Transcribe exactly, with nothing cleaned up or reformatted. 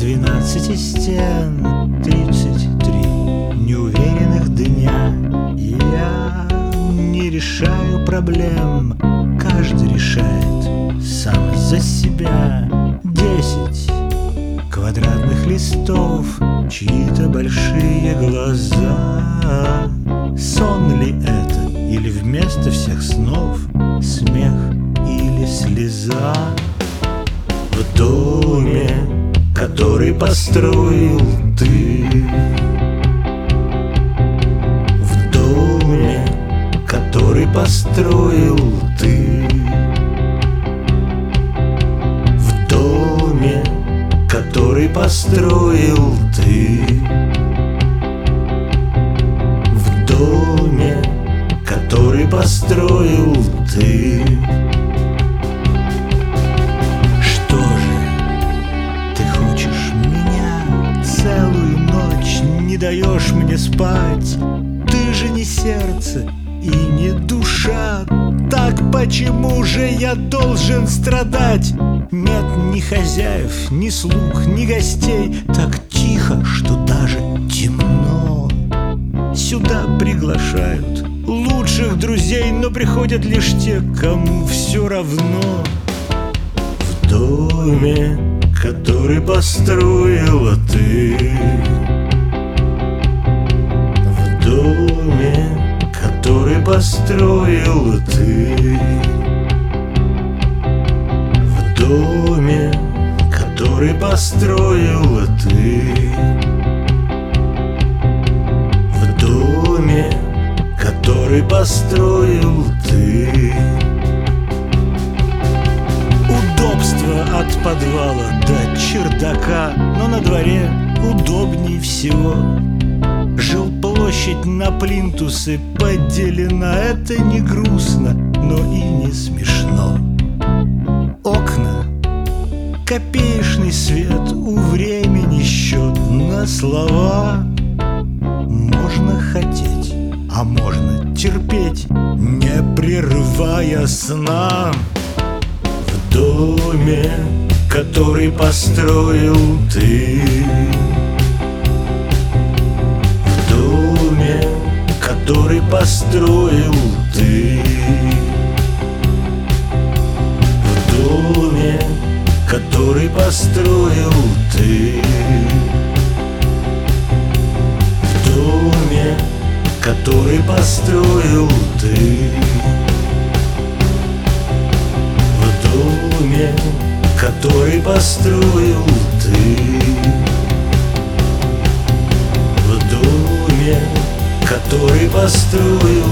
двенадцати стен тридцать три неуверенных дня. Я не решаю проблем, каждый решает сам за себя. Десять квадратных листов, чьи-то большие глаза. Сон ли это, или вместо всех снов смех или слеза? В доме, который построил ты, в доме, который построил ты, в доме, который построил ты, в доме, который построил ты. Что же ты хочешь меня? Целую ночь не даешь мне спать. Ты же не сердце и не душа. Так почему же я должен страдать? Нет ни хозяев, ни слуг, ни гостей. Так тихо, что даже темно. Сюда приглашают лучших друзей, но приходят лишь те, кому все равно. В доме, который построила ты, в доме, который построила ты, в доме, который построила ты, в доме, который построил ты. Удобство от подвала до чердака, но на дворе удобней всего. Жилплощадь на плинтусы поделена, это не грустно, но и не смешно. Окна, копеечный свет, у времени счет на слова. Можно хотеть, а можно терпеть, не прерывая сна. В доме, который построил ты, в доме, который построил ты, в доме, который построил ты, в доме, который построил ты, в доме, который построил ты, в доме, который построил